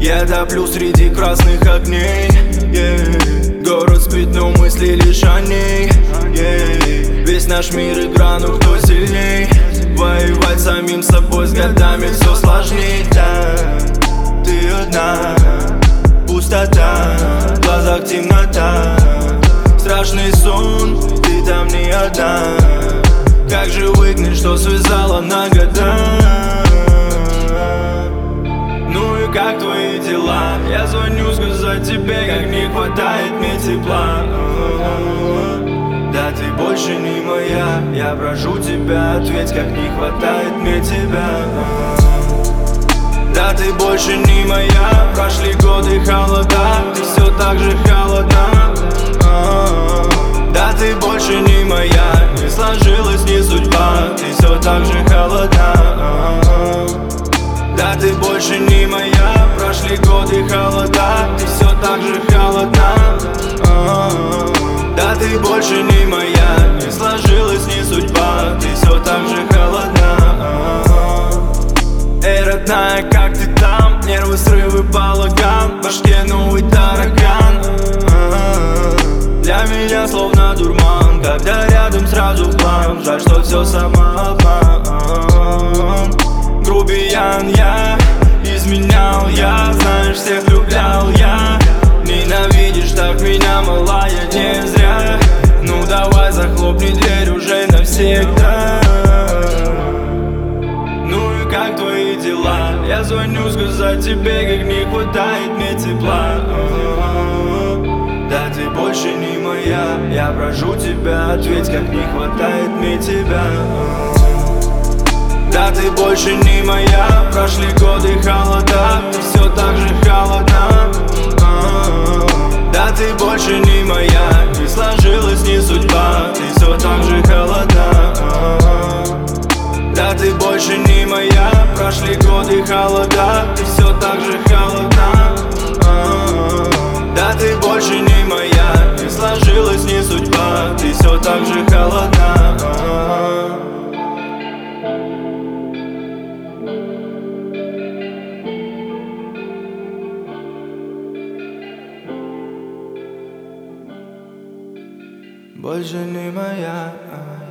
Я топлю среди красных огней, Город спит, но мысли лишь о ней, Весь наш мир игра, но кто сильней? Воевать самим собой с годами все сложней, да. Ты одна, пустота, в глазах темнота, страшный сон, ты там не одна. Как же выгнать, что связала на года? Ну и как твои дела? Я звоню сказать тебе, как не хватает мне тепла. Да ты больше не моя, я прошу тебя, ответь, как не хватает мне тебя. Да ты больше не моя, прошли годы холода, ты все так же холодна. Да ты больше не моя, не сложилась не судьба, ты все так же холодна. Да ты больше не моя, прошли годы холода, ты все так же холодна. Да ты больше не моя, не сложилась не судьба, ты все так же холодна. Эй, родная, как ты там? Нервы, срывы, балаган, в башке новый таракан. Для меня словно дурман, когда рядом сразу план. Жаль, что все самообман. Грубиян я, изменял я, знаешь, всех влюблял я. Ненавидишь так меня, малая, не зря. Ну давай захлопни дверь уже навсегда. Ну и как твои дела? Я звоню сказать тебе, как не хватает мне тепла. Да ты больше не моя, я прошу тебя, ответь, как не хватает мне тебя. Да ты больше не моя, прошли годы холода, ты все так же холодна. Да ты больше не моя, не сложилась не судьба, ты все так же холодна. Да ты больше не моя, прошли годы холода, ты все так же холодна. Да ты больше не моя, не сложилась не судьба, ты все так же холодна. Больше не моя.